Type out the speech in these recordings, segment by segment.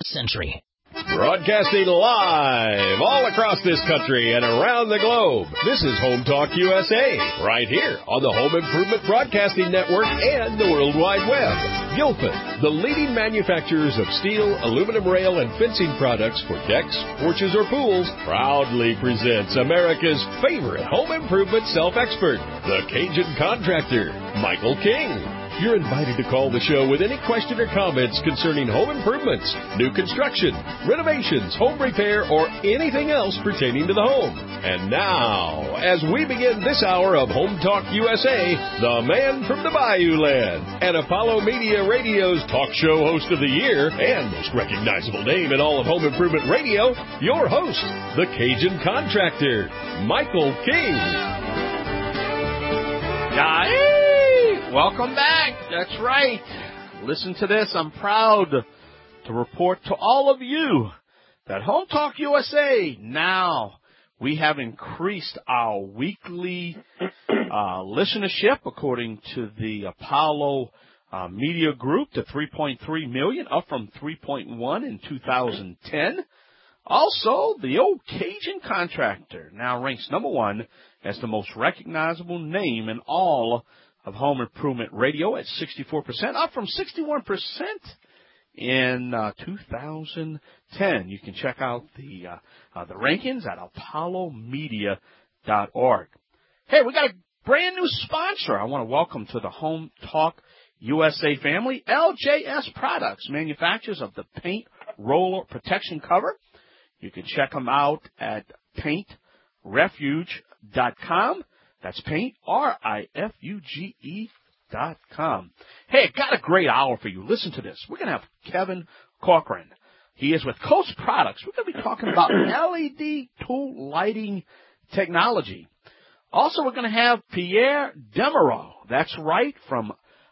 Century. Broadcasting live all across this country and around the globe. This is Home Talk USA, right here on the Home Improvement Broadcasting Network and the World Wide Web. Gilpin, the leading manufacturers of steel, aluminum rail, and fencing products for decks, porches, or pools, proudly presents America's favorite home improvement self-expert, the Cajun Contractor, Michael King. You're invited to call the show with any question or comments concerning home improvements, new construction, renovations, home repair, or anything else pertaining to the home. And now, as we begin this hour of Home Talk USA, the man from the Bayou Land and Apollo Media Radio's talk show host of the year and most recognizable name in all of home improvement radio, your host, the Cajun Contractor, Michael King. Welcome back. That's right. Listen to this. I'm proud to report to all of you that Home Talk USA, now we have increased our weekly listenership according to the Apollo Media Group to 3.3 million, up from 3.1 in 2010. Also, the old Cajun Contractor now ranks number one as the most recognizable name in all of home improvement radio at 64%, up from 61% in 2010. You can check out the rankings at apollomedia.org. Hey, we got a brand new sponsor I want to welcome to the Home Talk USA family. LJS Products, manufacturers of the paint roller protection cover. You can check them out at paintrefuge.com. That's paint, RIFUGE.com. Hey, got a great hour for you. Listen to this. We're going to have Kevin Corcoran. He is with Coast Products. We're going to be talking about LED tool lighting technology. Also, we're going to have Pierre Demereau. That's right, from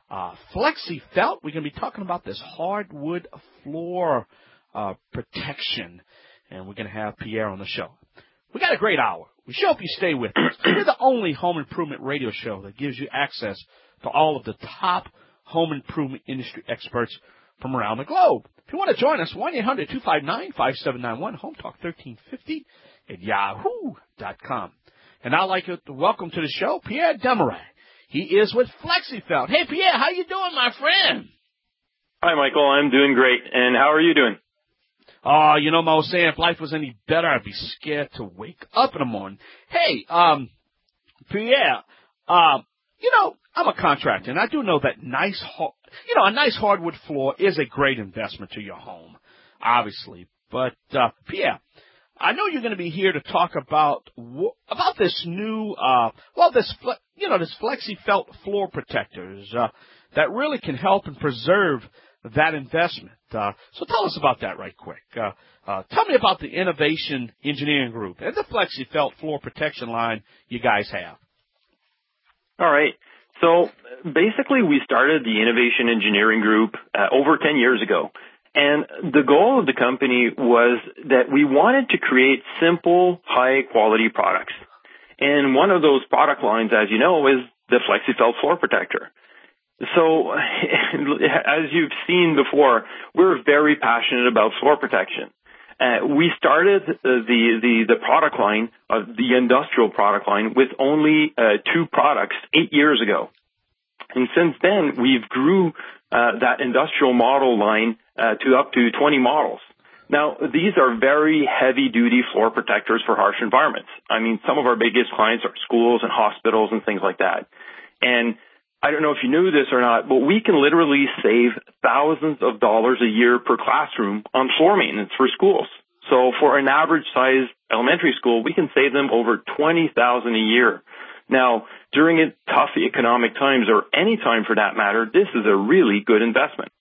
Flexi Felt. We're going to be talking about this hardwood floor protection. And we're going to have Pierre on the show. We got a great hour. We sure hope you stay with us. We're the only home improvement radio show that gives you access to all of the top home improvement industry experts from around the globe. If you want to join us, 1-800-259-5791, Home Talk 1350 at yahoo.com. And I'd like to welcome to the show Pierre Demereau. He is with FlexiFelt. Hey, Pierre, how you doing, my friend? Hi, Michael. I'm doing great. And how are you doing? Oh, you know, I was saying if life was any better, I'd be scared to wake up in the morning. Hey, Pierre, you know, I'm a contractor, and I do know that a nice hardwood floor is a great investment to your home, obviously. But, Pierre, I know you're going to be here to talk about this new, this Flexi Felt floor protectors, that really can help and preserve that investment. So tell us about that right quick. Tell me about the Innovation Engineering Group and the Flexi Felt floor protection line you guys have. All right. So basically we started the Innovation Engineering Group over 10 years ago. And the goal of the company was that we wanted to create simple, high-quality products. And one of those product lines, as you know, is the Flexi Felt floor protector. So, as you've seen before, we're very passionate about floor protection. We started the product line, the industrial product line, with only 2 products 8 years ago. And since then, we've grew that industrial model line to up to 20 models. Now, these are very heavy-duty floor protectors for harsh environments. I mean, some of our biggest clients are schools and hospitals and things like that. And I don't know if you knew this or not, but we can literally save thousands of dollars a year per classroom on floor maintenance for schools. So for an average-sized elementary school, we can save them over $20,000 a year. Now, during tough economic times, or any time for that matter, this is a really good investment.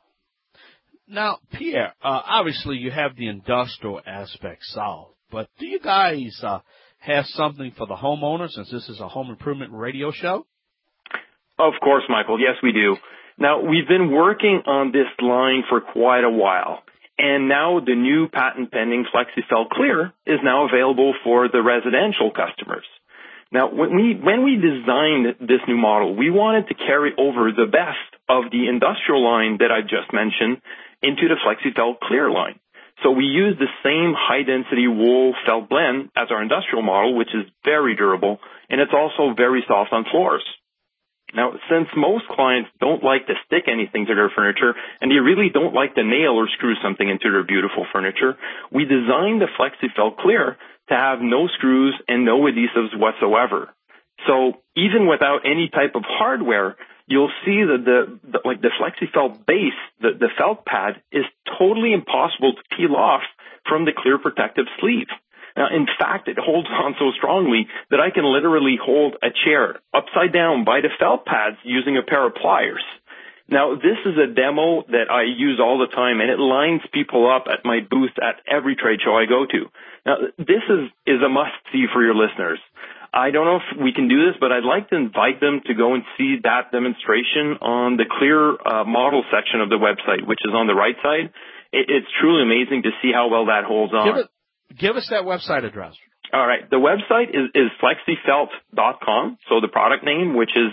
Now, Pierre, obviously you have the industrial aspect solved, but do you guys have something for the homeowner, since this is a home improvement radio show? Of course, Michael. Yes, we do. Now, we've been working on this line for quite a while, and now the new patent-pending Flexi Felt Clear is now available for the residential customers. Now, when we designed this new model, we wanted to carry over the best of the industrial line that I just mentioned into the FlexiFelt Clear line. So we use the same high-density wool felt blend as our industrial model, which is very durable, and it's also very soft on floors. Now, since most clients don't like to stick anything to their furniture, and they really don't like to nail or screw something into their beautiful furniture, we designed the FlexiFelt Clear to have no screws and no adhesives whatsoever. So even without any type of hardware, you'll see that the FlexiFelt base, the felt pad, is totally impossible to peel off from the clear protective sleeve. Now, in fact, it holds on so strongly that I can literally hold a chair upside down by the felt pads using a pair of pliers. Now, this is a demo that I use all the time, and it lines people up at my booth at every trade show I go to. Now, this is a must-see for your listeners. I don't know if we can do this, but I'd like to invite them to go and see that demonstration on the Clear model section of the website, which is on the right side. It's truly amazing to see how well that holds on. Give us that website address. All right. The website is flexifelt.com. So the product name, which is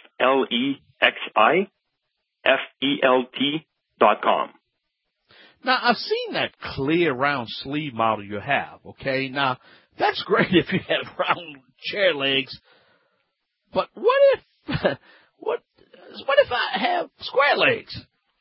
FLEXIFELT.com. Now, I've seen that clear round sleeve model you have, okay? Now, that's great if you have round chair legs, but what if I have square legs?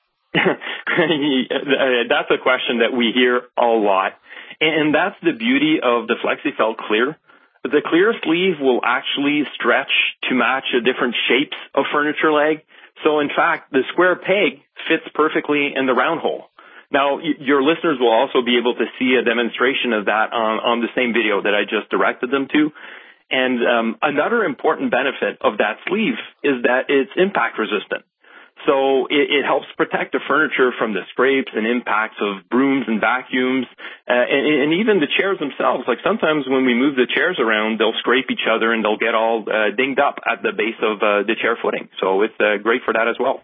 That's a question that we hear a lot. And that's the beauty of the FlexiFelt Clear. The clear sleeve will actually stretch to match the different shapes of furniture leg. So in fact, the square peg fits perfectly in the round hole. Now, your listeners will also be able to see a demonstration of that on the same video that I just directed them to. And another important benefit of that sleeve is that it's impact resistant. So it helps protect the furniture from the scrapes and impacts of brooms and vacuums, and even the chairs themselves. Like sometimes when we move the chairs around, they'll scrape each other and they'll get all dinged up at the base of the chair footing. So it's great for that as well.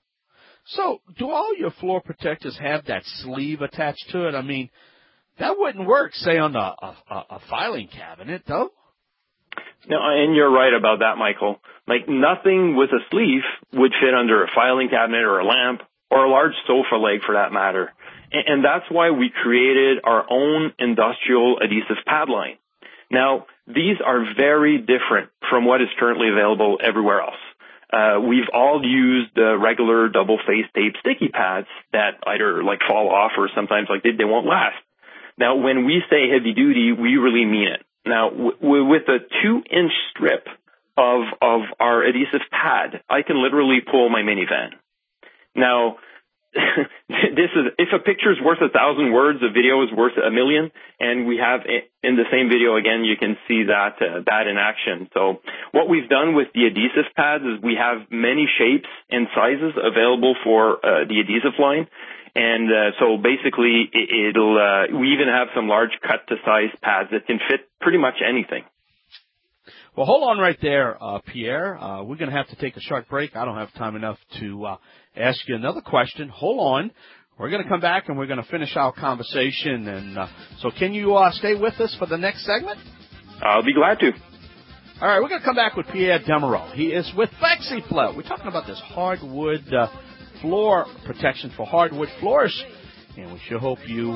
So do all your floor protectors have that sleeve attached to it? I mean, that wouldn't work, say, on a filing cabinet, though. No, and you're right about that, Michael. Like nothing with a sleeve would fit under a filing cabinet or a lamp or a large sofa leg for that matter. And that's why we created our own industrial adhesive pad line. Now, these are very different from what is currently available everywhere else. We've all used the regular double-face tape sticky pads that either like fall off or sometimes like they won't last. Now, when we say heavy duty, we really mean it. Now, with a 2-inch strip of our adhesive pad, I can literally pull my minivan. Now, this is, if a picture is worth 1,000 words, a video is worth 1,000,000, and we have in the same video again, you can see that in action. So what we've done with the adhesive pads is we have many shapes and sizes available for the adhesive line. And so basically, we even have some large cut-to-size pads that can fit pretty much anything. Well, hold on right there, Pierre. We're going to have to take a short break. I don't have time enough to ask you another question. Hold on. We're going to come back, and we're going to finish our conversation. And so can you stay with us for the next segment? I'll be glad to. All right, we're going to come back with Pierre Desmarais. He is with FlexiFelt. We're talking about this hardwood floor protection for hardwood floors, and we sure hope you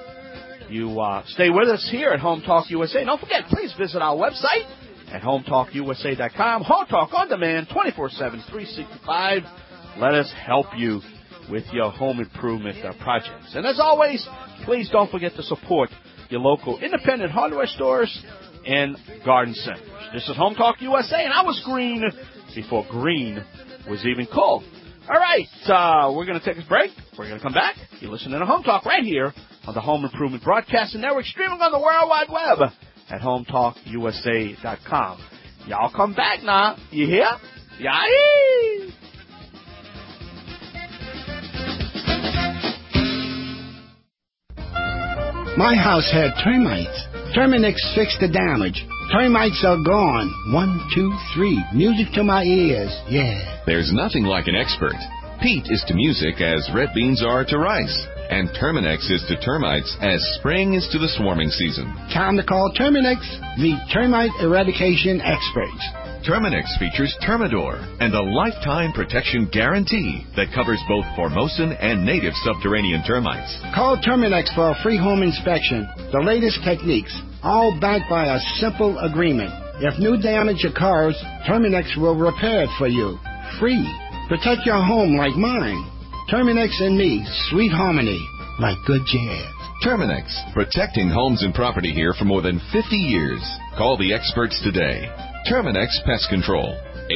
stay with us here at Home Talk USA. Don't forget, please visit our website at HomeTalkUSA.com. Home Talk on demand, 24/7, 365. Let us help you with your home improvement projects. And as always, please don't forget to support your local independent hardware stores and garden centers. This is Home Talk USA, and I was green before green was even cool. All right, we're going to take a break. We're going to come back. You're listening to Home Talk right here on the Home Improvement Broadcasting Network, streaming on the World Wide Web at HomeTalkUSA.com. Y'all come back now. You hear? Yay! My house had termites. Terminix fixed the damage. Termites are gone. 1, 2, 3. Music to my ears. Yeah. There's nothing like an expert. Pete is to music as red beans are to rice. And Terminix is to termites as spring is to the swarming season. Time to call Terminix, the termite eradication experts. Terminix features Termidor and a lifetime protection guarantee that covers both Formosan and native subterranean termites. Call Terminix for a free home inspection. The latest techniques, all backed by a simple agreement. If new damage occurs, Terminix will repair it for you. Free. Protect your home like mine. Terminix and me, sweet harmony, like good jazz. Terminix, protecting homes and property here for more than 50 years. Call the experts today. Terminix Pest Control,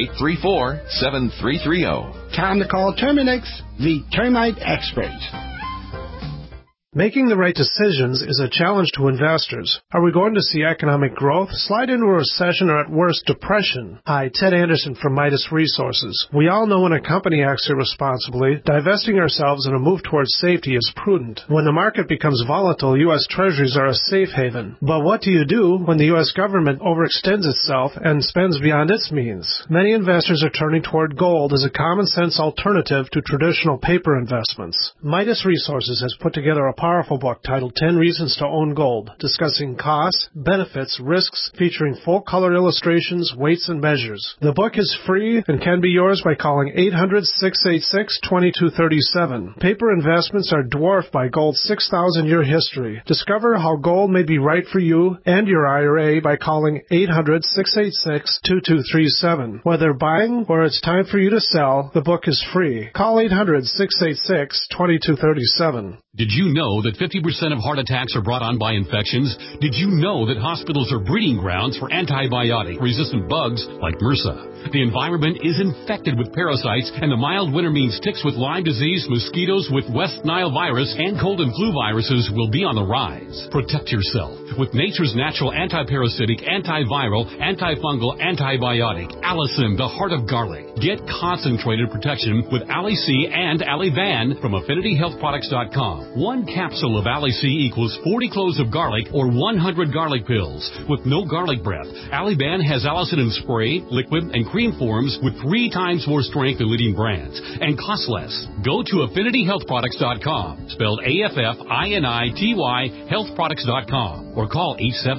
834-7330. Time to call Terminix, the termite experts. Making the right decisions is a challenge to investors. Are we going to see economic growth, slide into a recession, or at worst, depression? Hi, Ted Anderson from Midas Resources. We all know when a company acts irresponsibly, divesting ourselves in a move towards safety is prudent. When the market becomes volatile, U.S. Treasuries are a safe haven. But what do you do when the U.S. government overextends itself and spends beyond its means? Many investors are turning toward gold as a common-sense alternative to traditional paper investments. Midas Resources has put together a powerful book titled 10 Reasons to Own Gold, discussing costs, benefits, risks, featuring full-color illustrations, weights, and measures. The book is free and can be yours by calling 800-686-2237. Paper investments are dwarfed by gold's 6,000-year history. Discover how gold may be right for you and your IRA by calling 800-686-2237. Whether buying or it's time for you to sell, the book is free. Call 800-686-2237. Did you know that 50% of heart attacks are brought on by infections? Did you know that hospitals are breeding grounds for antibiotic-resistant bugs like MRSA? The environment is infected with parasites, and the mild winter means ticks with Lyme disease, mosquitoes with West Nile virus, and cold and flu viruses will be on the rise. Protect yourself with nature's natural antiparasitic, antiviral, antifungal, antibiotic, Allicin, the heart of garlic. Get concentrated protection with Ali-C and Ali-Van from AffinityHealthProducts.com. One capsule of Ali-C equals 40 cloves of garlic or 100 garlic pills. With no garlic breath, Ali-Van has Allicin in spray, liquid, and cream forms with 3 times more strength than leading brands and costs less. Go to AffinityHealthProducts.com, spelled AFFINITY, healthproducts.com, or call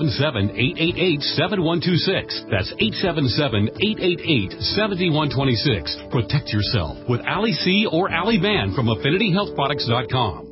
877-888-7126. That's 877-888-7126. Protect yourself with Ali-C or Ali-Van from AffinityHealthProducts.com.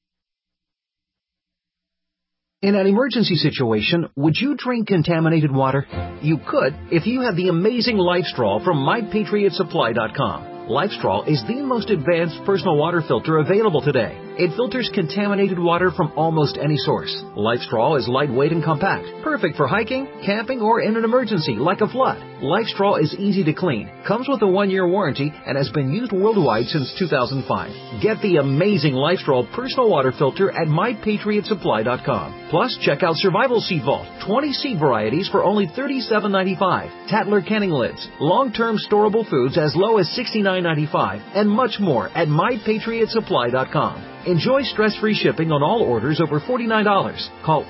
In an emergency situation, would you drink contaminated water? You could if you had the amazing LifeStraw from MyPatriotSupply.com. LifeStraw is the most advanced personal water filter available today. It filters contaminated water from almost any source. LifeStraw is lightweight and compact, perfect for hiking, camping, or in an emergency like a flood. LifeStraw is easy to clean, comes with a 1-year warranty, and has been used worldwide since 2005. Get the amazing LifeStraw personal water filter at MyPatriotSupply.com. Plus, check out Survival Seed Vault, 20 seed varieties for only $37.95. Tatler Canning Lids, long-term storable foods as low as $69.95, and much more at MyPatriotSupply.com. Enjoy stress-free shipping on all orders over $49. Call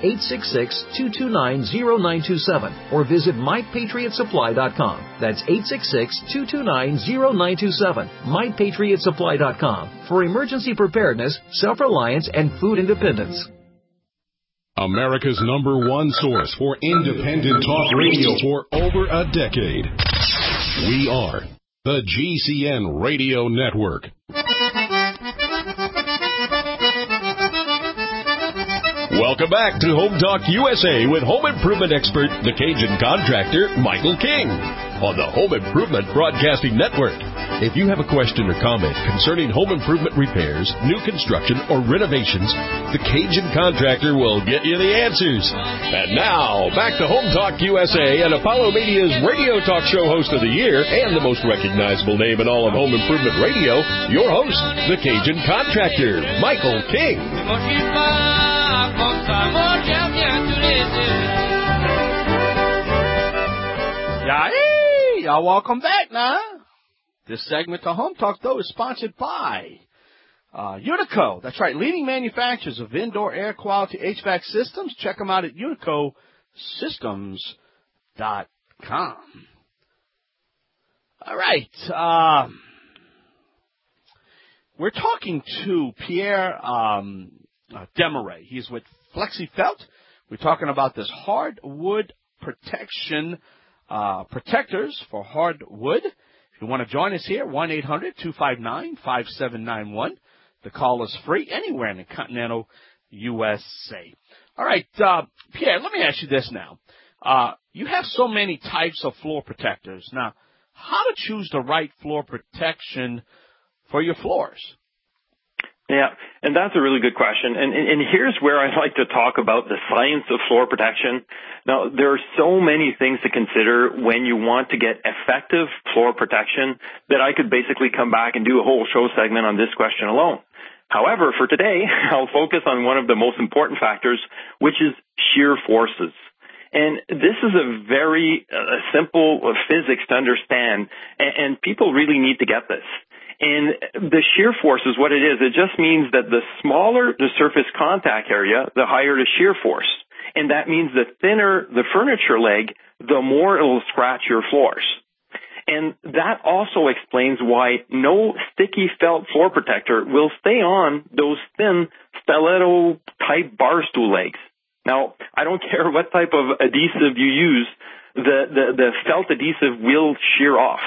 866-229-0927 or visit MyPatriotSupply.com. That's 866-229-0927. MyPatriotSupply.com for emergency preparedness, self-reliance, and food independence. America's #1 source for independent talk radio for over a decade. We are the GCN Radio Network. Welcome back to Home Talk USA with home improvement expert, the Cajun contractor, Michael King, on the Home Improvement Broadcasting Network. If you have a question or comment concerning home improvement repairs, new construction, or renovations, the Cajun contractor will get you the answers. And now, back to Home Talk USA and Apollo Media's radio talk show host of the year and the most recognizable name in all of home improvement radio, your host, the Cajun contractor, Michael King. Y'all welcome back now. This segment of Home Talk, though, is sponsored by Unico. That's right, leading manufacturers of indoor air quality HVAC systems. Check them out at UnicoSystems.com. All right. We're talking to Pierre Desmarais. He's with FlexiFelt. We're talking about this hardwood protection protectors for hardwood. If you want to join us here, 1-800-259-5791. The call is free anywhere in the continental USA. All right, Pierre, let me ask you this now. You have so many types of floor protectors. Now, how to choose the right floor protection for your floors? Yeah, and that's a really good question. And here's where I'd like to talk about the science of floor protection. Now, there are so many things to consider when you want to get effective floor protection that I could basically come back and do a whole show segment on this question alone. However, for today, I'll focus on one of the most important factors, which is shear forces. And this is a very simple physics to understand, and people really need to get this. And the shear force is what it is. It just means that the smaller the surface contact area, the higher the shear force. And that means the thinner the furniture leg, the more it will scratch your floors. And that also explains why no sticky felt floor protector will stay on those thin stiletto-type bar stool legs. Now, I don't care what type of adhesive you use, the felt adhesive will shear off.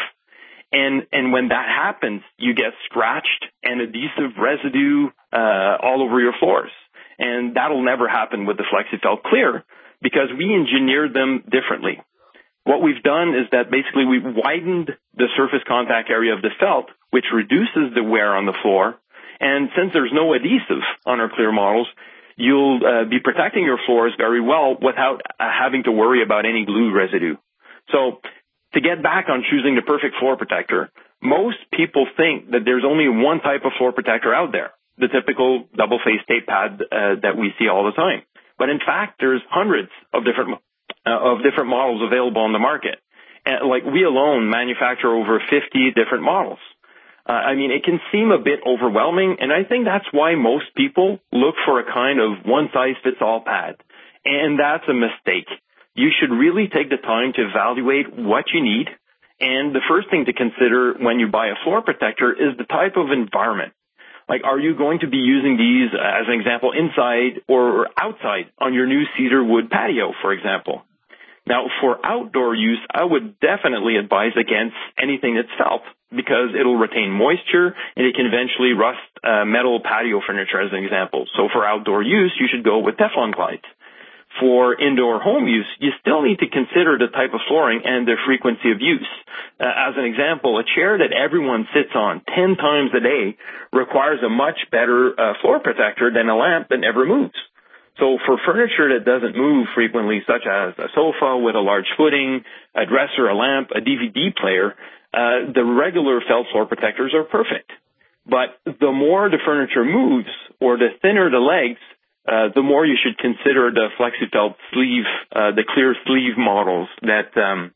And when that happens, you get scratched and adhesive residue all over your floors. And that'll never happen with the FlexiFelt Clear because we engineered them differently. What we've done is that basically we've widened the surface contact area of the felt, which reduces the wear on the floor. And since there's no adhesive on our Clear models, you'll be protecting your floors very well without having to worry about any glue residue. So to get back on choosing the perfect floor protector, most people think that there's only one type of floor protector out there, the typical double-face tape pad that we see all the time. But in fact, there's hundreds of different models available on the market. And like we alone manufacture over 50 different models. I mean, it can seem a bit overwhelming, and I think that's why most people look for a kind of one-size-fits-all pad. And that's a mistake. You should really take the time to evaluate what you need. And the first thing to consider when you buy a floor protector is the type of environment. Like, are you going to be using these, as an example, inside or outside on your new cedar wood patio, for example? Now, for outdoor use, I would definitely advise against anything that's felt because it'll retain moisture and it can eventually rust metal patio furniture, as an example. So for outdoor use, you should go with Teflon glides. For indoor home use, you still need to consider the type of flooring and the frequency of use. As an example, a chair that everyone sits on 10 times a day requires a much better floor protector than a lamp that never moves. So for furniture that doesn't move frequently, such as a sofa with a large footing, a dresser, a lamp, a DVD player, the regular felt floor protectors are perfect. But the more the furniture moves or the thinner the legs, the more you should consider the FlexiFelt sleeve, the clear sleeve models that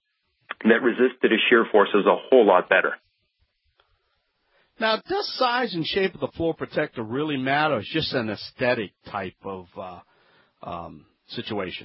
resist the shear forces a whole lot better. Now, does size and shape of the floor protector really matter, or is it just an aesthetic type of situation?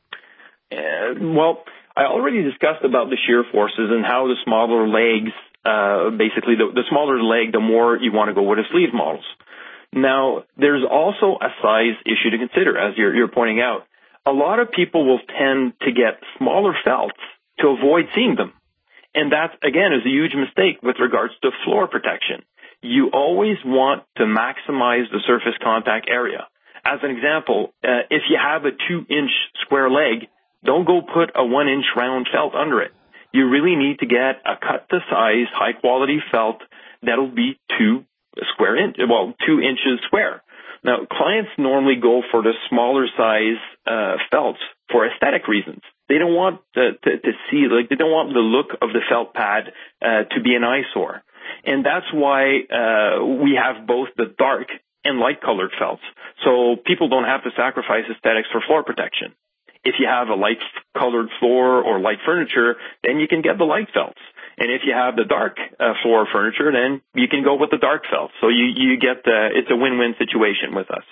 Well, I already discussed about the shear forces and how the smaller legs, basically the smaller the leg, the more you want to go with the sleeve models. Now, there's also a size issue to consider, as you're pointing out. A lot of people will tend to get smaller felts to avoid seeing them. And that, again, is a huge mistake with regards to floor protection. You always want to maximize the surface contact area. As an example, if you have a 2-inch square leg, don't go put a 1-inch round felt under it. You really need to get a cut-to-size, high-quality felt that'll be 2 inches square. Now, clients normally go for the smaller size felts for aesthetic reasons. They don't want to see, they don't want the look of the felt pad to be an eyesore. And that's why we have both the dark and light colored felts. So people don't have to sacrifice aesthetics for floor protection. If you have a light colored floor or light furniture, then you can get the light felts. And if you have the dark floor furniture, then you can go with the dark felt. So you get it's a win-win situation with us.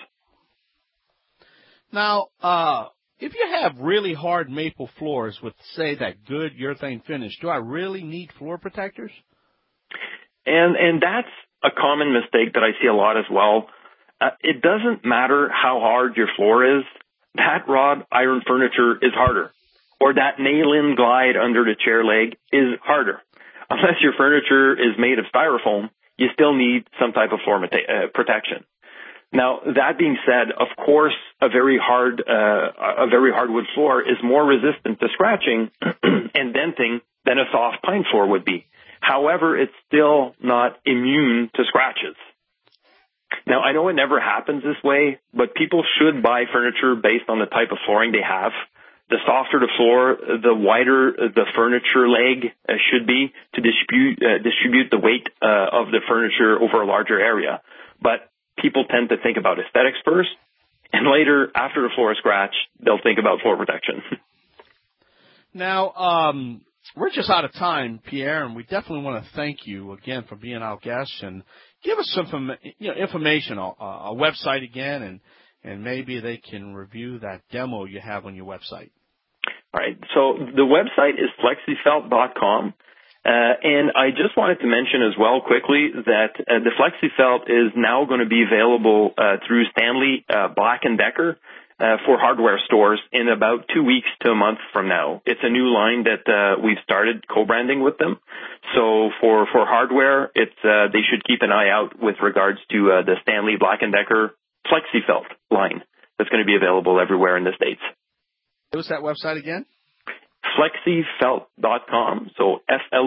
Now, if you have really hard maple floors with, say, that good urethane finish, do I really need floor protectors? And that's a common mistake that I see a lot as well. It doesn't matter how hard your floor is. That wrought iron furniture is harder. or that nail-in glide under the chair leg is harder. Unless your furniture is made of styrofoam, you still need some type of floor protection. Now, that being said, of course, a very hardwood floor is more resistant to scratching and denting than a soft pine floor would be. However, it's still not immune to scratches. Now, I know it never happens this way, but people should buy furniture based on the type of flooring they have. The softer the floor, the wider the furniture leg should be to distribute the weight of the furniture over a larger area. But people tend to think about aesthetics first, and later, after the floor is scratched, they'll think about floor protection. Now, we're just out of time, Pierre, and we definitely want to thank you again for being our guest, and give us some information, a website again, and maybe they can review that demo you have on your website. All right. So the website is flexifelt.com. And I just wanted to mention as well quickly that the FlexiFelt is now going to be available through Stanley Black & Decker for hardware stores in about 2 weeks to a month from now. It's a new line that we've started co-branding with them. So for hardware, they should keep an eye out with regards to the Stanley Black & Decker FlexiFelt line that's going to be available everywhere in the States. What's that website again? Flexifelt.com. So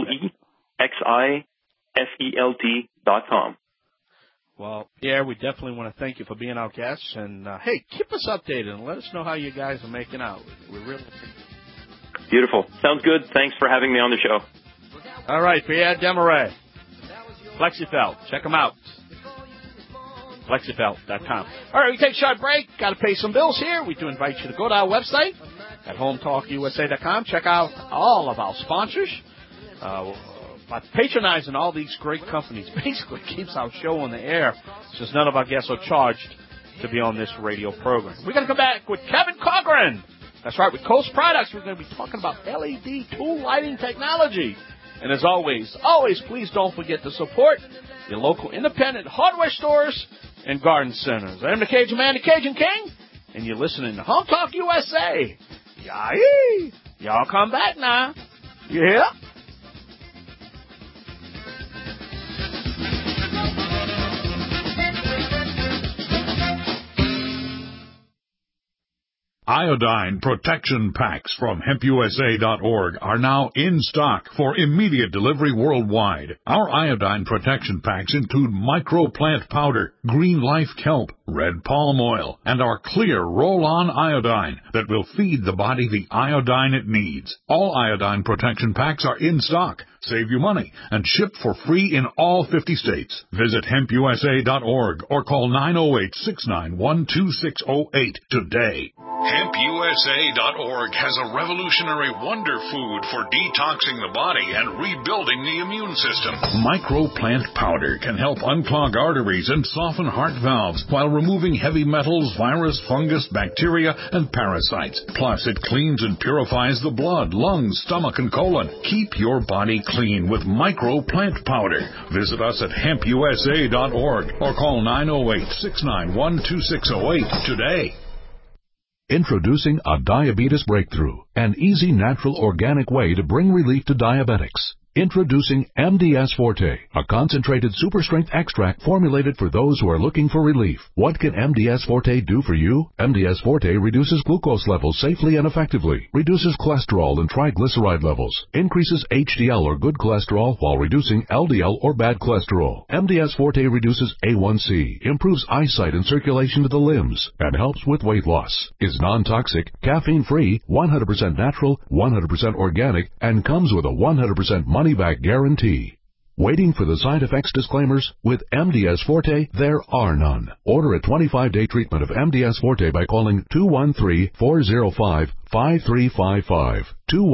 FLEXIFELT.com. Well, Pierre, we definitely want to thank you for being our guest. And, hey, keep us updated and let us know how you guys are making out. We really Beautiful. Sounds good. Thanks for having me on the show. All right, Pierre Desmarais, FlexiFelt. Check them out. Flexifelt.com. All right, we take a short break. Got to pay some bills here. We do invite you to go to our website at HometalkUSA.com. Check out all of our sponsors. By patronizing all these great companies, basically keeps our show on the air since none of our guests are charged to be on this radio program. We're going to come back with Kevin Cochran. That's right, with Coast Products. We're going to be talking about LED tool lighting technology. And as always, please don't forget to support your local independent hardware stores and garden centers. I'm the Cajun Man, the Cajun King, and you're listening to Home Talk USA. Yee! Y'all come back now. You hear? Iodine protection packs from HempUSA.org are now in stock for immediate delivery worldwide. Our iodine protection packs include microplant powder, green life kelp, red palm oil, and our clear roll-on iodine that will feed the body the iodine it needs. All iodine protection packs are in stock. Save you money and ship for free in all 50 states. Visit HempUSA.org or call 908-691-2608 today. HempUSA.org has a revolutionary wonder food for detoxing the body and rebuilding the immune system. Microplant powder can help unclog arteries and soften heart valves while removing heavy metals, virus, fungus, bacteria, and parasites. Plus, it cleans and purifies the blood, lungs, stomach, and colon. Keep your body clean with Microplant powder. Visit us at HempUSA.org or call 908-691-2608 today. Introducing a diabetes breakthrough, an easy, natural, organic way to bring relief to diabetics. Introducing MDS Forte, a concentrated super-strength extract formulated for those who are looking for relief. What can MDS Forte do for you? MDS Forte reduces glucose levels safely and effectively, reduces cholesterol and triglyceride levels, increases HDL or good cholesterol while reducing LDL or bad cholesterol. MDS Forte reduces A1C, improves eyesight and circulation to the limbs, and helps with weight loss. Is non-toxic, caffeine-free, 100% natural, 100% organic, and comes with a 100% money-back guarantee. Waiting for the side effects disclaimers? With MDS Forte, there are none. Order a 25-day treatment of MDS Forte by calling 213-405-5355,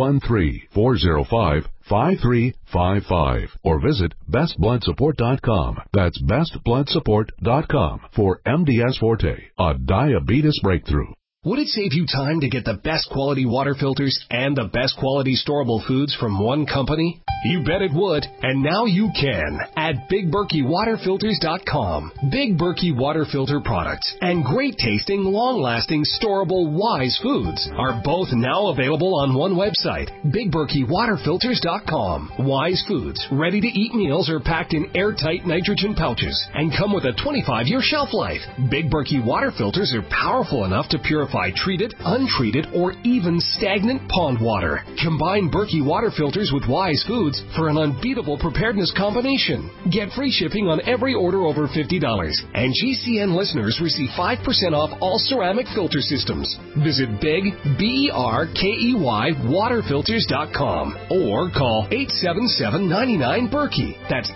213-405-5355, or visit bestbloodsupport.com. That's bestbloodsupport.com for MDS Forte, a diabetes breakthrough. Would it save you time to get the best quality water filters and the best quality storable foods from one company? You bet it would, and now you can at BigBerkeyWaterFilters.com. Big Berkey Water Filter products and great tasting, long-lasting, storable Wise foods are both now available on one website, BigBerkeyWaterFilters.com. Wise foods, ready-to-eat meals are packed in airtight nitrogen pouches and come with a 25-year shelf life. Big Berkey water filters are powerful enough to purify treated, untreated, or even stagnant pond water. Combine Berkey water filters with Wise foods for an unbeatable preparedness combination. Get free shipping on every order over $50, and GCN listeners receive 5% off all ceramic filter systems. Visit Big, BERKEY, waterfilters.com or call 877-99-BERKEY. That's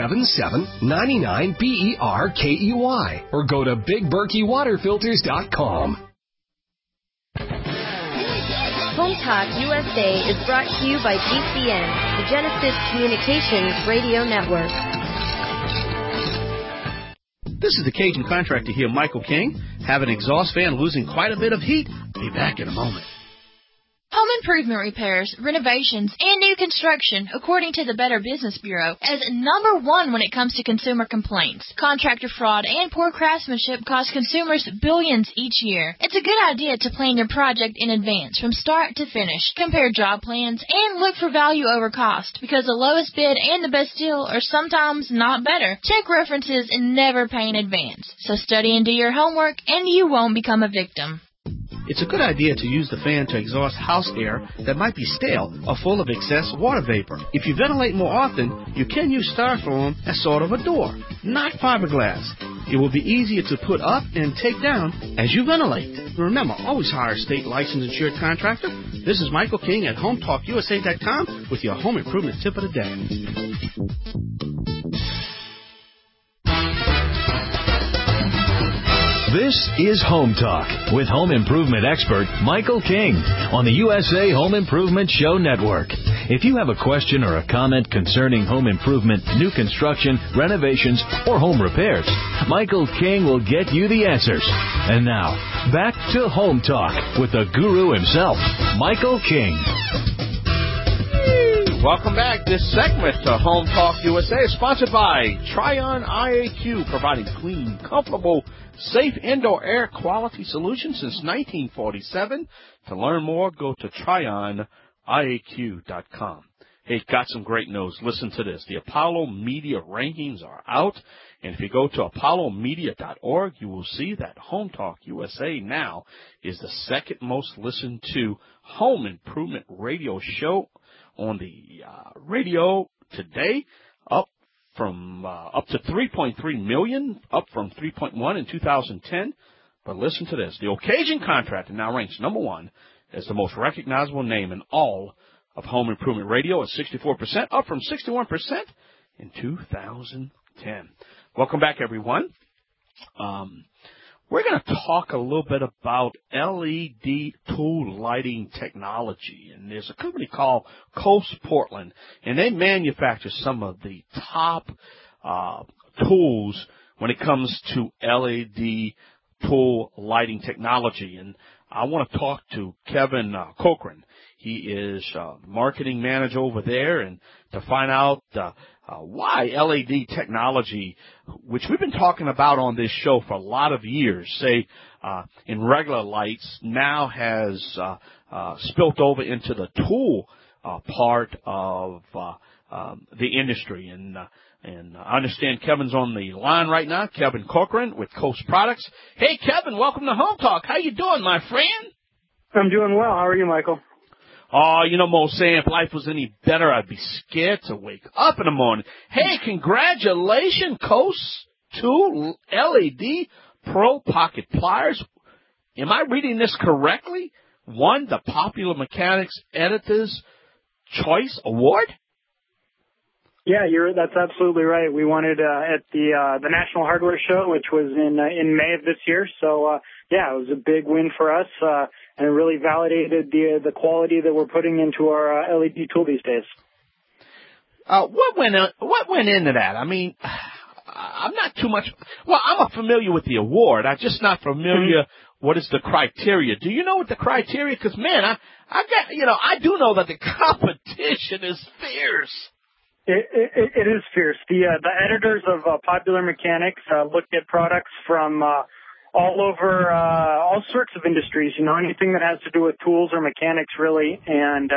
877-99-BERKEY, or go to BigBerkeyWaterFilters.com. Home Talk USA is brought to you by GCN, the Genesis Communications Radio Network. This is the Cajun contractor here, Michael King. Have an exhaust fan losing quite a bit of heat? Be back in a moment. Home improvement repairs, renovations, and new construction, according to the Better Business Bureau, is number one when it comes to consumer complaints. Contractor fraud and poor craftsmanship cost consumers billions each year. It's a good idea to plan your project in advance from start to finish. Compare job plans and look for value over cost, because the lowest bid and the best deal are sometimes not better. Check references and never pay in advance. So study and do your homework, and you won't become a victim. It's a good idea to use the fan to exhaust house air that might be stale or full of excess water vapor. If you ventilate more often, you can use styrofoam as sort of a door, not fiberglass. It will be easier to put up and take down as you ventilate. Remember, always hire a state licensed insured contractor. This is Michael King at HomeTalkUSA.com with your home improvement tip of the day. This is Home Talk with home improvement expert Michael King on the USA Home Improvement Show Network. If you have a question or a comment concerning home improvement, new construction, renovations, or home repairs, Michael King will get you the answers. And now, back to Home Talk with the guru himself, Michael King. Welcome back. This segment to Home Talk USA is sponsored by Tryon IAQ, providing clean, comfortable, safe indoor air quality solutions since 1947. To learn more, go to TryonIAQ.com. Hey, got some great news. Listen to this. The Apollo Media rankings are out. And if you go to apollomedia.org, you will see that Home Talk USA now is the second most listened to home improvement radio show on the radio today, up to 3.3 million, up from 3.1 in 2010. But listen to this. The Occasion Contractor now ranks number one as the most recognizable name in all of home improvement radio at 64%, up from 61% in 2010. Welcome back, everyone. We're going to talk a little bit about LED tool lighting technology. And there's a company called Coast Portland, and they manufacture some of the top tools when it comes to LED tool lighting technology. And I want to talk to Kevin Cochran. He is marketing manager over there, and to find out why LED technology, which we've been talking about on this show for a lot of years, say in regular lights, now has spilt over into the tool part of the industry. And I understand Kevin's on the line right now, Kevin Cochran with Coast Products. Hey, Kevin, welcome to Home Talk. How you doing, my friend? I'm doing well. How are you, Michael? Oh, you know, Mo, saying if life was any better, I'd be scared to wake up in the morning. Hey, congratulations, Coast 2 LED Pro Pocket Pliers. Am I reading this correctly? Won the Popular Mechanics Editor's Choice Award? Yeah, that's absolutely right. We won it at the National Hardware Show, which was in May of this year. So yeah, it was a big win for us, and it really validated the quality that we're putting into our LED tool these days. What went into that? I mean, I'm not too much. Well, I'm familiar with the award. I'm just not familiar what is the criteria? Do you know what the criteria? Because, man, I do know that the competition is fierce. It is fierce. The editors of Popular Mechanics looked at products from all over all sorts of industries. Anything that has to do with tools or mechanics, really. And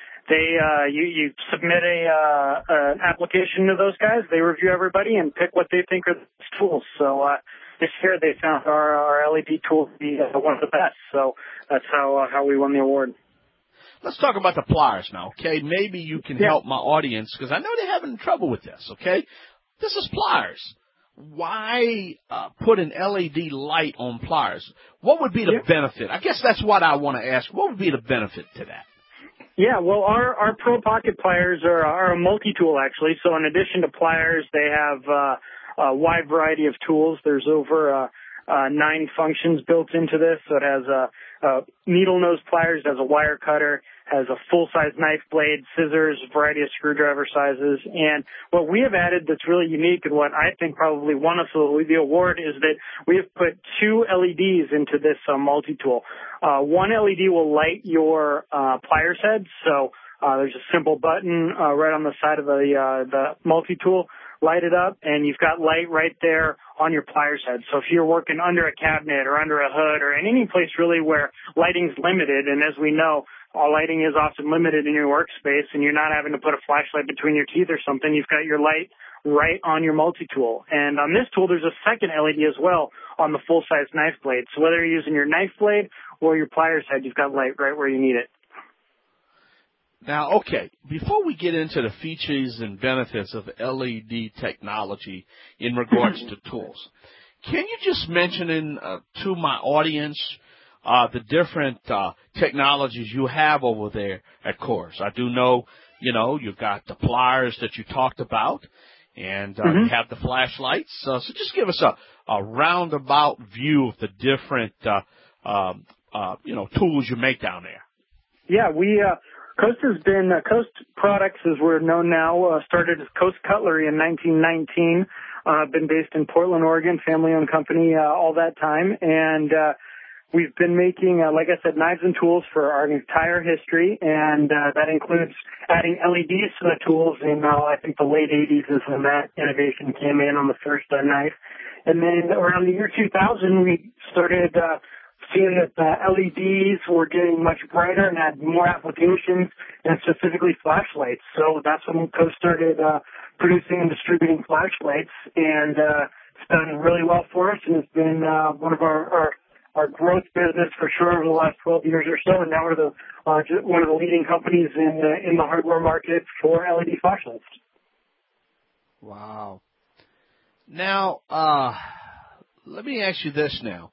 you submit an application to those guys. They review everybody and pick what they think are the best tools. So this year they found our LED tool to be one of the best. So that's how we won the award. Let's talk about the pliers now, okay? Maybe you can help my audience, because I know they're having trouble with this, okay? This is pliers. Why put an LED light on pliers? What would be the benefit? I guess that's what I want to ask. What would be the benefit to that? Yeah, well, our Pro Pocket pliers are a multi-tool, actually. So in addition to pliers, they have a wide variety of tools. There's over 9 functions built into this. So it has a needle nose pliers, it has a wire cutter, has a full-size knife blade, scissors, a variety of screwdriver sizes. And what we have added that's really unique and what I think probably won us the award is that we have put 2 LEDs into this multi-tool. One LED will light your pliers head. So there's a simple button right on the side of the multi-tool. Light it up, and you've got light right there on your pliers head. So if you're working under a cabinet or under a hood or in any place really where lighting's limited, and as we know, all lighting is often limited in your workspace, and you're not having to put a flashlight between your teeth or something, you've got your light right on your multi-tool. And on this tool, there's a second LED as well on the full-size knife blade. So whether you're using your knife blade or your pliers head, you've got light right where you need it. Now, okay, before we get into the features and benefits of LED technology in regards to tools, can you just mention to my audience the different technologies you have over there at Coors? I do know, you've got the pliers that you talked about, and you have the flashlights. So just give us a roundabout view of the different, tools you make down there. Yeah, Coast has been, Coast Products, as we're known now, started as Coast Cutlery in 1919, been based in Portland, Oregon, family-owned company all that time, and we've been making, like I said, knives and tools for our entire history, and that includes adding LEDs to the tools in, I think, the late 80s is when that innovation came in on the first knife. And then around the year 2000, we started seeing that LEDs were getting much brighter and had more applications, and specifically flashlights. So that's when Coast started producing and distributing flashlights, and it's done really well for us, and it's been one of our growth business for sure over the last 12 years or so, and now we're one of the leading companies in the hardware market for LED flashlights. Wow. Now, let me ask you this now.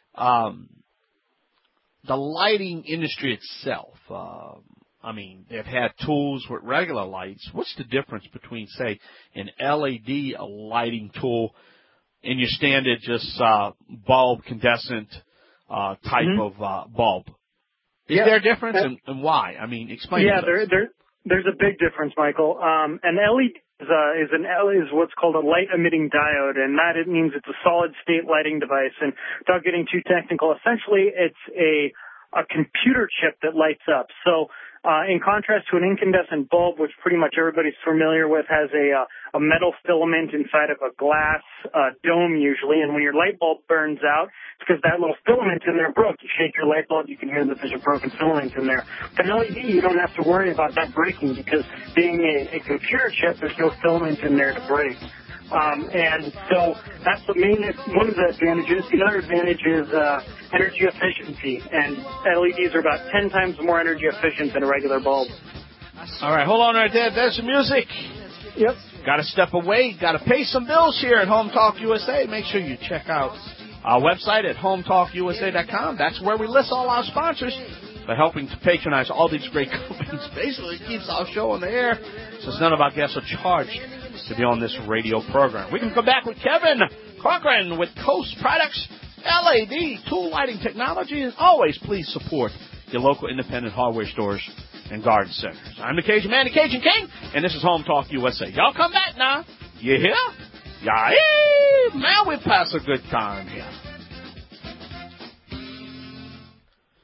The lighting industry itself, they've had tools with regular lights. What's the difference between, say, an LED lighting tool and your standard just bulb incandescent type of bulb? Is there a difference, and why? Explain. Yeah, there's a big difference, Michael. An LED is what's called a light emitting diode, and that it means it's a solid state lighting device. And without getting too technical, essentially it's a computer chip that lights up. So in contrast to an incandescent bulb, which pretty much everybody's familiar with, has a metal filament inside of a glass dome usually, and when your light bulb burns out, it's because that little filament in there broke. You shake your light bulb, you can hear that there's a broken filament in there. With an LED, you don't have to worry about that breaking, because being a computer chip, there's no filament in there to break. And so that's one of the advantages. The other advantage is energy efficiency, and LEDs are about 10 times more energy efficient than a regular bulb. All right, hold on right there. There's some music. Yep. Got to step away. Got to pay some bills here at Home Talk USA. Make sure you check out our website at HomeTalkUSA.com. That's where we list all our sponsors. They're helping to patronize all these great companies. Basically, it keeps our show on the air, since none of our guests are charged to be on this radio program. We can come back with Kevin Corcoran with Coast Products, LED, tool lighting technology, and always please support your local independent hardware stores and garden centers. I'm the Cajun Man, the Cajun King, and this is Home Talk USA. Y'all come back now. You hear? Yeah, man, we pass a good time here.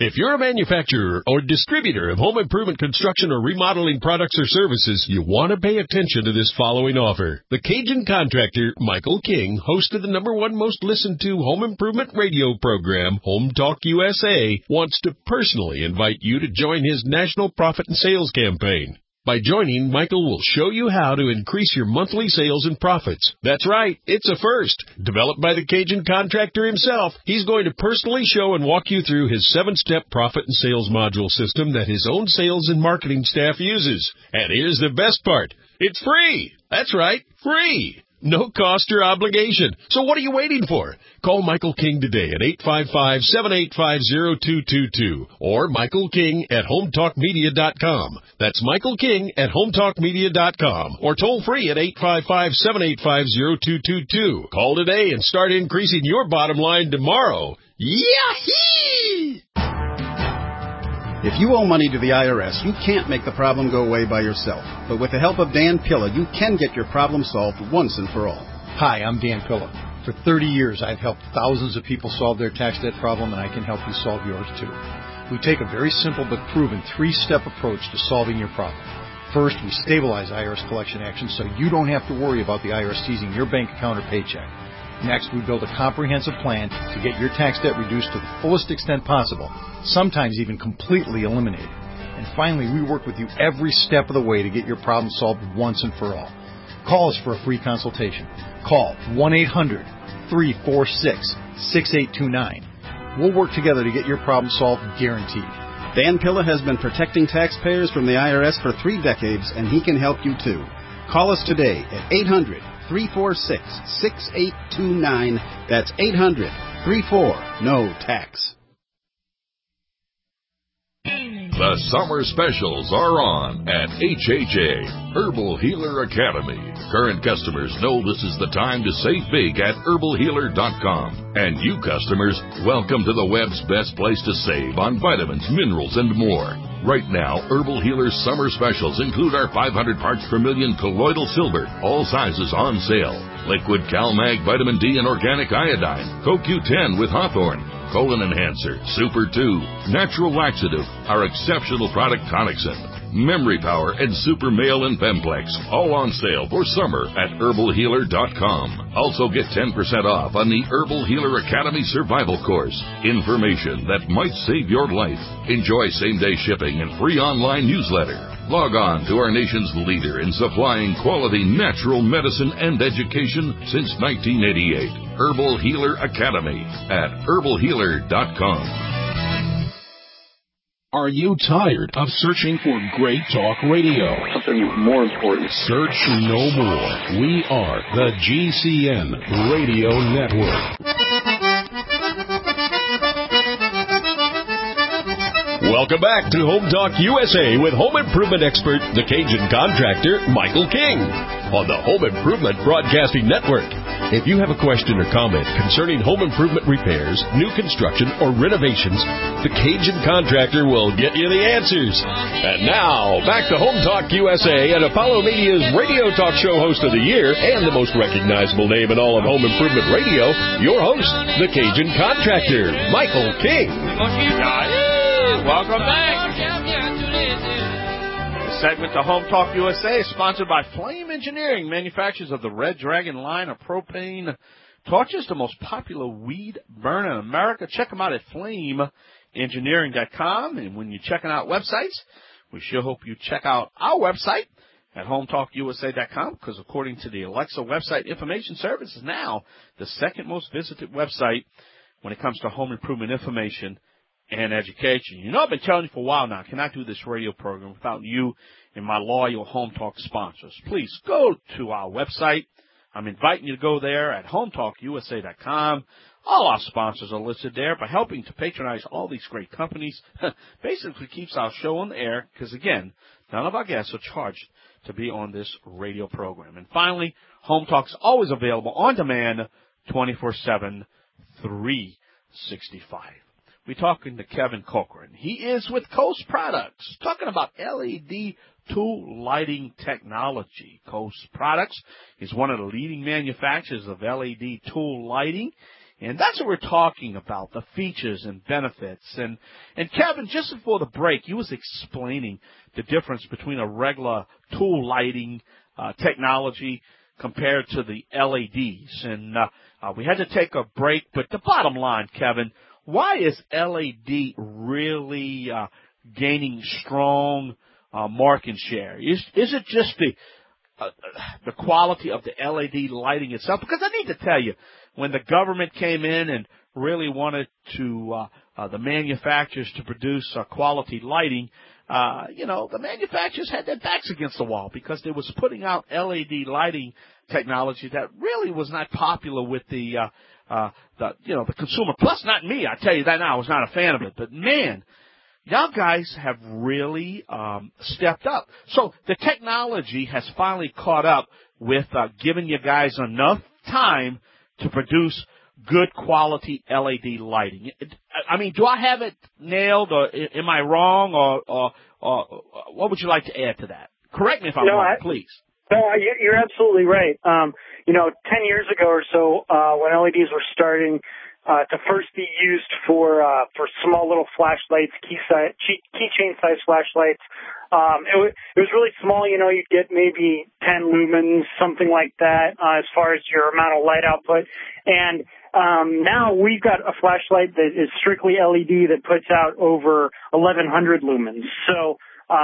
If you're a manufacturer or distributor of home improvement, construction, or remodeling products or services, you want to pay attention to this following offer. The Cajun contractor, Michael King, host of the #1 most listened to home improvement radio program, Home Talk USA, wants to personally invite you to join his national profit and sales campaign. By joining, Michael will show you how to increase your monthly sales and profits. That's right, it's a first. Developed by the Cajun contractor himself, he's going to personally show and walk you through his 7-step profit and sales module system that his own sales and marketing staff uses. And here's the best part. It's free. That's right, free. No cost or obligation. So what are you waiting for? Call Michael King today at 855-785-0222 or Michael King at HomeTalkMedia.com. That's Michael King at HomeTalkMedia.com or toll free at 855-785-0222. Call today and start increasing your bottom line tomorrow. Yahee! If you owe money to the IRS, you can't make the problem go away by yourself. But with the help of Dan Pilla, you can get your problem solved once and for all. Hi, I'm Dan Pilla. For 30 years, I've helped thousands of people solve their tax debt problem, and I can help you solve yours too. We take a very simple but proven 3-step approach to solving your problem. First, we stabilize IRS collection actions so you don't have to worry about the IRS seizing your bank account or paycheck. Next, we build a comprehensive plan to get your tax debt reduced to the fullest extent possible, sometimes even completely eliminated. And finally, we work with you every step of the way to get your problem solved once and for all. Call us for a free consultation. Call 1-800-346-6829. We'll work together to get your problem solved, guaranteed. Dan Pilla has been protecting taxpayers from the IRS for 3 decades, and he can help you too. Call us today at 800-346-6829. That's 800-34-NO-TAX. The summer specials are on at HHA, Herbal Healer Academy. Current customers know this is the time to save big at herbalhealer.com. And you customers, welcome to the web's best place to save on vitamins, minerals, and more. Right now, Herbal Healer's summer specials include our 500 parts per million colloidal silver, all sizes on sale. Liquid CalMag Vitamin D and Organic Iodine, CoQ10 with Hawthorne, Colon Enhancer, Super 2, Natural Laxative, our exceptional product Tonicsyn, Memory Power, and Super Male and Femplex, all on sale for summer at herbalhealer.com. Also get 10% off on the Herbal Healer Academy Survival Course. Information that might save your life. Enjoy same-day shipping and free online newsletter. Log on to our nation's leader in supplying quality natural medicine and education since 1988. Herbal Healer Academy at herbalhealer.com. Are you tired of searching for great talk radio? Something more important. Search no more. We are the GCN Radio Network. Welcome back to Home Talk USA with home improvement expert, the Cajun contractor, Michael King, on the Home Improvement Broadcasting Network. If you have a question or comment concerning home improvement repairs, new construction, or renovations, the Cajun contractor will get you the answers. And now, back to Home Talk USA and Apollo Media's radio talk show host of the year and the most recognizable name in all of home improvement radio, your host, the Cajun contractor, Michael King. Welcome back. The segment to Home Talk USA is sponsored by Flame Engineering, manufacturers of the Red Dragon line of propane torches, the most popular weed burner in America. Check them out at flameengineering.com. And when you're checking out websites, we sure hope you check out our website at hometalkusa.com, because according to the Alexa website information service, is now the second most visited website when it comes to home improvement information and education. You know, I've been telling you for a while now, I cannot do this radio program without you and my loyal Home Talk sponsors. Please go to our website. I'm inviting you to go there at hometalkusa.com. All our sponsors are listed there by helping to patronize all these great companies. Basically keeps our show on the air because, again, none of our guests are charged to be on this radio program. And finally, Home Talk's always available on demand 24/7, 365. We're talking to Kevin Corcoran. He is with Coast Products, talking about LED tool lighting technology. Coast Products is one of the leading manufacturers of LED tool lighting And that's what we're talking about, the features and benefits. And Kevin, just before the break, you was explaining the difference between a regular tool lighting technology compared to the LEDs. And we had to take a break, but the bottom line, Kevin, why is LED really gaining strong market share? Is it just the quality of the LED lighting itself? Because I need to tell you, when the government came in and really wanted to the manufacturers to produce quality lighting, the manufacturers had their backs against the wall because they was putting out LED lighting technology that really was not popular with the consumer. Plus, not me. I tell you that now. I was not a fan of it. But man, y'all guys have really stepped up. So the technology has finally caught up with giving you guys enough time to produce good quality LED lighting. I mean, do I have it nailed, or am I wrong, or what would you like to add to that? Correct me if I'm wrong, please. No, you're absolutely right. 10 years ago or so, when LEDs were starting to first be used for small little flashlights, keychain size flashlights, it was really small. You'd get maybe 10 lumens, something like that, as far as your amount of light output. And now we've got a flashlight that is strictly LED that puts out over 1,100 lumens. So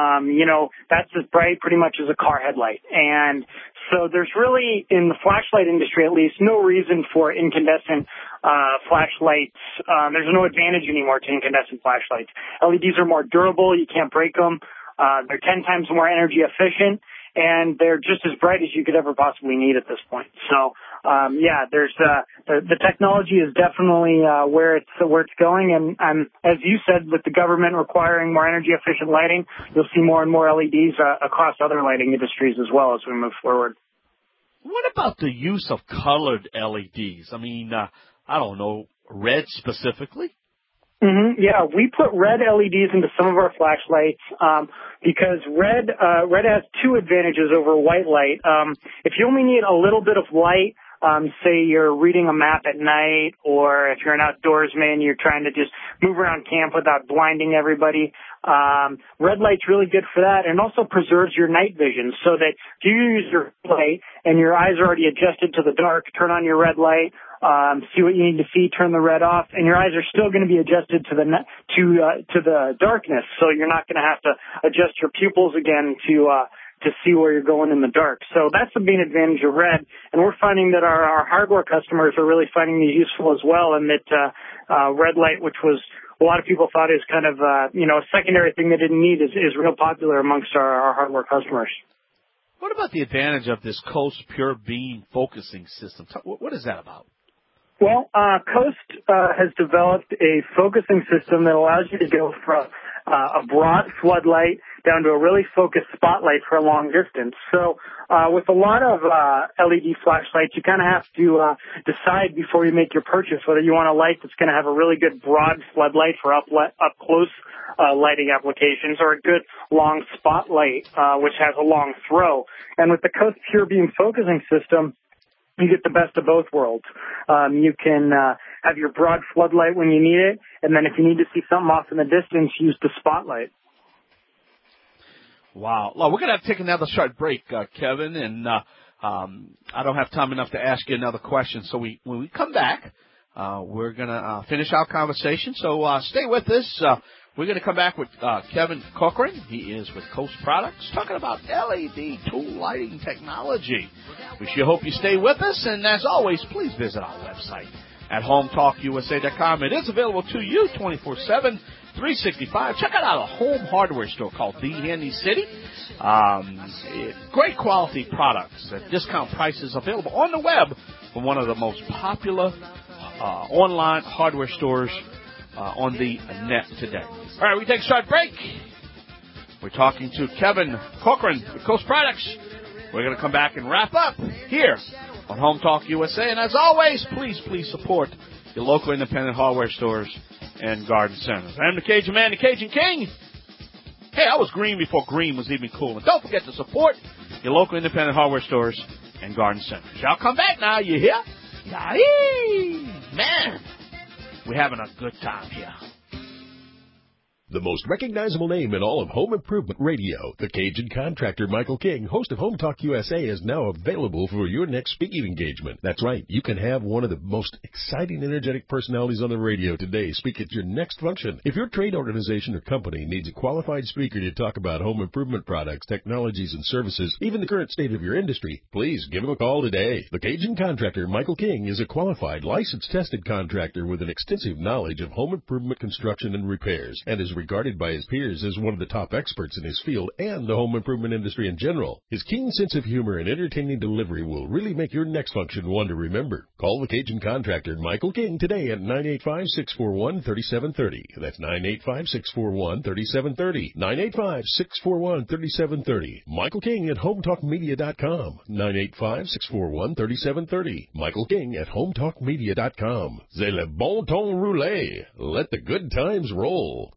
that's as bright pretty much as a car headlight. And so there's really, in the flashlight industry at least, no reason for incandescent flashlights. There's no advantage anymore to incandescent flashlights. LEDs are more durable. You can't break them. They're 10 times more energy efficient, and they're just as bright as you could ever possibly need at this point. So, there's the technology is definitely where it's going, and as you said, with the government requiring more energy efficient lighting, you'll see more and more LEDs across other lighting industries as well as we move forward. What about the use of colored LEDs? I mean, I don't know, red specifically? Mm-hmm. Yeah, we put red LEDs into some of our flashlights because red has two advantages over white light. If you only need a little bit of light, say you're reading a map at night, or if you're an outdoorsman, you're trying to just move around camp without blinding everybody, red light's really good for that, and also preserves your night vision, so that if you use your light and your eyes are already adjusted to the dark, turn on your red light, see what you need to see, turn the red off, and your eyes are still going to be adjusted to the darkness, so you're not going to have to adjust your pupils again to see where you're going in the dark. So that's the main advantage of red, and we're finding that our hardware customers are really finding these useful as well, and that red light, which was a lot of people thought is kind of a secondary thing they didn't need, is real popular amongst our hardware customers. What about the advantage of this Coast Pure Beam focusing system? What is that about? Well, Coast has developed a focusing system that allows you to go from a broad floodlight down to a really focused spotlight for a long distance. So with a lot of LED flashlights, you kind of have to decide before you make your purchase whether you want a light that's going to have a really good broad floodlight for up close lighting applications, or a good long spotlight which has a long throw. And with the Coast Pure Beam focusing system, you get the best of both worlds. You can have your broad floodlight when you need it, and then if you need to see something off in the distance, use the spotlight. Wow. Well, we're going to have to take another short break, Kevin, and I don't have time enough to ask you another question. So when we come back, we're going to finish our conversation. So stay with us. We're going to come back with Kevin Corcoran. He is with Coast Products, talking about LED tool lighting technology. We sure hope you stay with us, and as always, please visit our website at HomeTalkUSA.com. It is available to you 24/7, 365. Check out our home hardware store called The Handy City. Great quality products at discount prices available on the web from one of the most popular online hardware stores on the net today. All right, we take a short break. We're talking to Kevin Corcoran with Coast Products. We're going to come back and wrap up here on Home Talk USA. And as always, please support your local independent hardware stores and garden centers. I'm the Cajun Man, the Cajun King. Hey, I was green before green was even cool. And don't forget to support your local independent hardware stores and garden centers. Y'all come back now, you hear? Yay! man, we're having a good time here. The most recognizable name in all of home improvement radio, the Cajun Contractor Michael King, host of Home Talk USA, is now available for your next speaking engagement. That's right, you can have one of the most exciting, energetic personalities on the radio today speak at your next function. If your trade organization or company needs a qualified speaker to talk about home improvement products, technologies, and services, even the current state of your industry, please give him a call today. The Cajun Contractor Michael King is a qualified, licensed, tested contractor with an extensive knowledge of home improvement construction and repairs, and is regarded by his peers as one of the top experts in his field and the home improvement industry in general. His keen sense of humor and entertaining delivery will really make your next function one to remember. Call the Cajun Contractor Michael King today at 985-641-3730. That's 985-641-3730. 985-641-3730. Michael King at HomeTalkMedia.com. 985-641-3730. Michael King at HomeTalkMedia.com. C'est le bon ton roulé. Let the good times roll.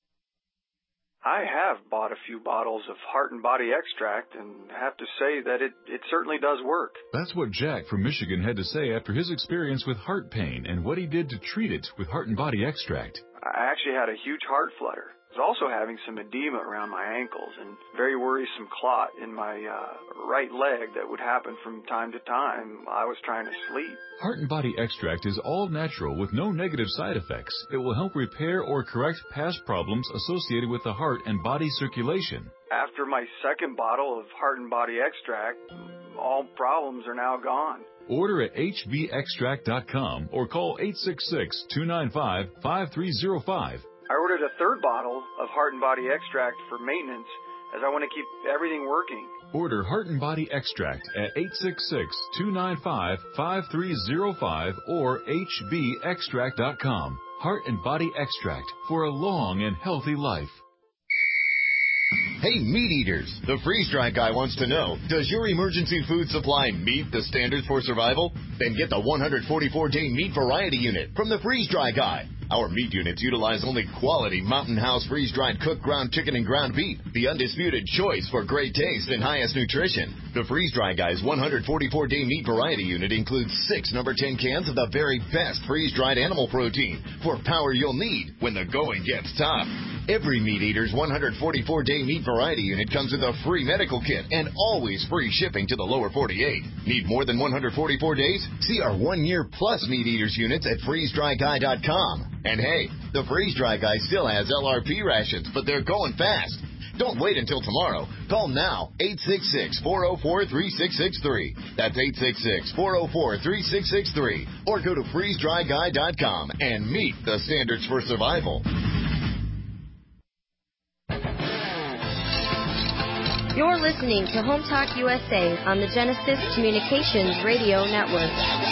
I have bought a few bottles of Heart and Body Extract and have to say that it certainly does work. That's what Jack from Michigan had to say after his experience with heart pain and what he did to treat it with Heart and Body Extract. I actually had a huge heart flutter. I was also having some edema around my ankles and very worrisome clot in my right leg that would happen from time to time. I was trying to sleep. Heart and Body Extract is all natural with no negative side effects. It will help repair or correct past problems associated with the heart and body circulation. After my second bottle of Heart and Body Extract, all problems are now gone. Order at hvextract.com or call 866-295-5305. I ordered a third bottle of Heart and Body Extract for maintenance as I want to keep everything working. Order Heart and Body Extract at 866-295-5305 or hbextract.com. Heart and Body Extract for a long and healthy life. Hey, meat eaters, the freeze-dry guy wants to know, does your emergency food supply meet the standards for survival? Then get the 144-day meat variety unit from the freeze-dry guy. Our meat units utilize only quality Mountain House freeze-dried cooked ground chicken and ground beef, the undisputed choice for great taste and highest nutrition. The freeze-dry guy's 144-day meat variety unit includes 6 number 10 cans of the very best freeze-dried animal protein for power you'll need when the going gets tough. Every meat eater's 144-day meat variety unit comes with a free medical kit and always free shipping to the lower 48. Need more than 144 days? See our 1-year plus meat eaters units at freezedryguy.com. And hey, the freeze-dry guy still has LRP rations, but they're going fast. Don't wait until tomorrow. Call now, 866-404-3663. That's 866-404-3663. Or go to freezedryguy.com and meet the standards for survival. You're listening to Home Talk USA on the Genesis Communications Radio Network.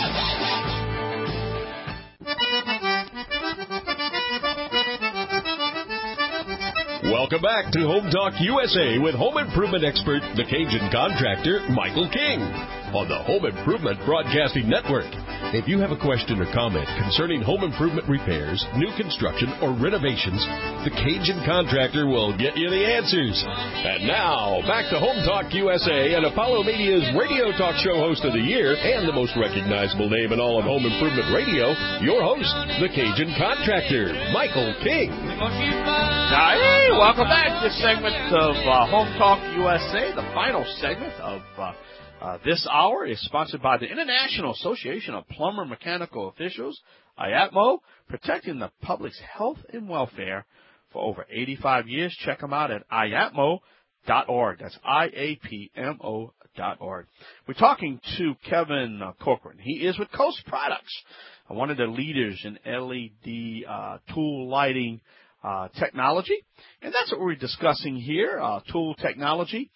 Welcome back to Home Talk USA with home improvement expert, the Cajun Contractor, Michael King, on the Home Improvement Broadcasting Network. If you have a question or comment concerning home improvement repairs, new construction, or renovations, the Cajun Contractor will get you the answers. And now, back to Home Talk USA and Apollo Media's radio talk show host of the year and the most recognizable name in all of home improvement radio, your host, the Cajun Contractor, Michael King. Hey, welcome back to this segment of Home Talk USA. The final segment of this hour is sponsored by the International Association of Plumber Mechanical Officials, IAPMO, protecting the public's health and welfare for over 85 years. Check them out at IAPMO.org. That's IAPMO.org. We're talking to Kevin Corcoran. He is with Coast Products, one of the leaders in LED tool lighting technology. And that's what we're discussing here, tool technology.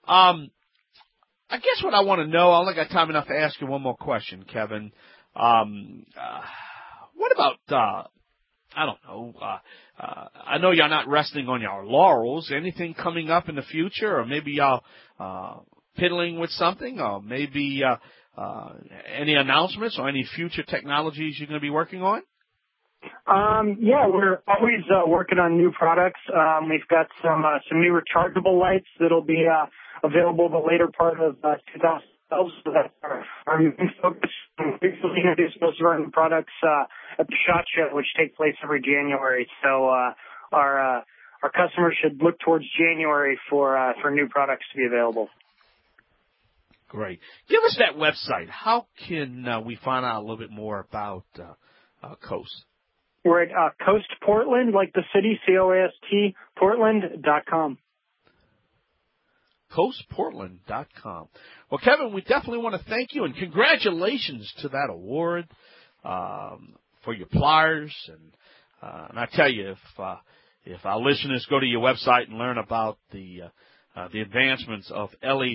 I guess what I want to know, I only got time enough to ask you one more question, Kevin. What about, I don't know, I know y'all not resting on your laurels. Anything coming up in the future, or maybe y'all piddling with something, or maybe any announcements or any future technologies you're going to be working on? Yeah, we're always working on new products. We've got some new rechargeable lights that'll be available the later part of 2009. our main focus. We recently introduced most of our new products at the SHOT Show, which takes place every January. So our customers should look towards January for new products to be available. Great. Give us that website. How can we find out a little bit more about Coast? We're at Coast Portland, like the city, COAST, Portland.com. CoastPortland.com. Well, Kevin, we definitely want to thank you, and congratulations to that award for your pliers. And I tell you, if our listeners go to your website and learn about the advancements of LED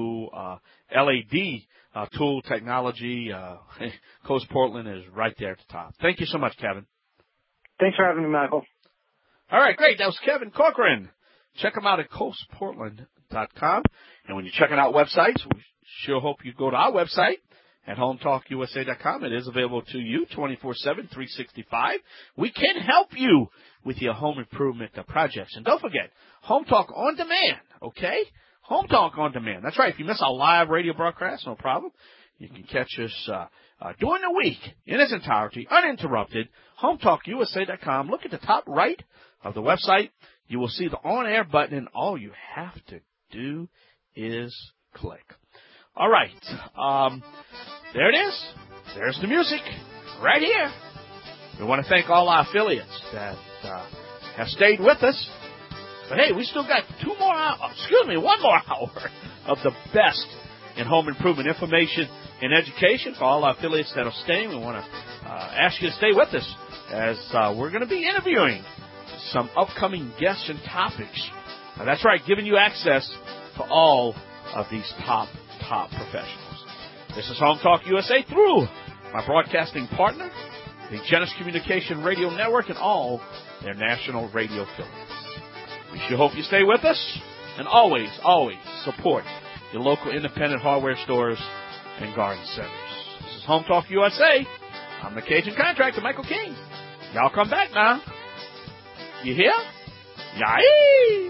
tool technology, Coast Portland is right there at the top. Thank you so much, Kevin. Thanks for having me, Michael. All right, great. That was Kevin Corcoran. Check him out at CoastPortland.com. And when you're checking out websites, we sure hope you go to our website at HomeTalkUSA.com. It is available to you 24/7, 365. We can help you with your home improvement projects. And don't forget, Home Talk on demand, okay? Home Talk on demand. That's right. If you miss our live radio broadcast, no problem. You can catch us during the week in its entirety, uninterrupted. HomeTalkUSA.com. Look at the top right of the website. You will see the on-air button, and all you have to do is click. All right. There it is. There's the music right here. We want to thank all our affiliates that have stayed with us. But, hey, we still got one more hour of the best in home improvement information and education. For all our affiliates that are staying, we want to ask you to stay with us as we're going to be interviewing some upcoming guests and topics. That's right, giving you access to all of these top professionals. This is Home Talk USA through my broadcasting partner, the Genesis Communication Radio Network, and all their national radio affiliates. We sure hope you stay with us, and always support your local independent hardware stores and garden centers. This is Home Talk USA. I'm the Cajun contractor, Michael King. Y'all come back now. You hear? Yay!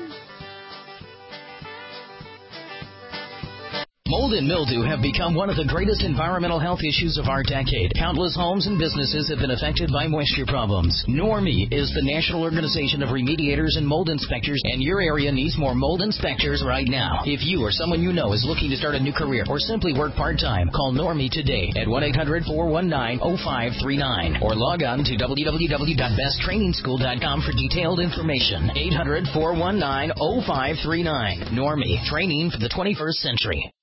Mold and mildew have become one of the greatest environmental health issues of our decade. Countless homes and businesses have been affected by moisture problems. NORMI is the National Organization of Remediators and Mold Inspectors, and your area needs more mold inspectors right now. If you or someone you know is looking to start a new career or simply work part-time, call NORMI today at 1-800-419-0539 or log on to www.besttrainingschool.com for detailed information. 800-419-0539. NORMI, training for the 21st century.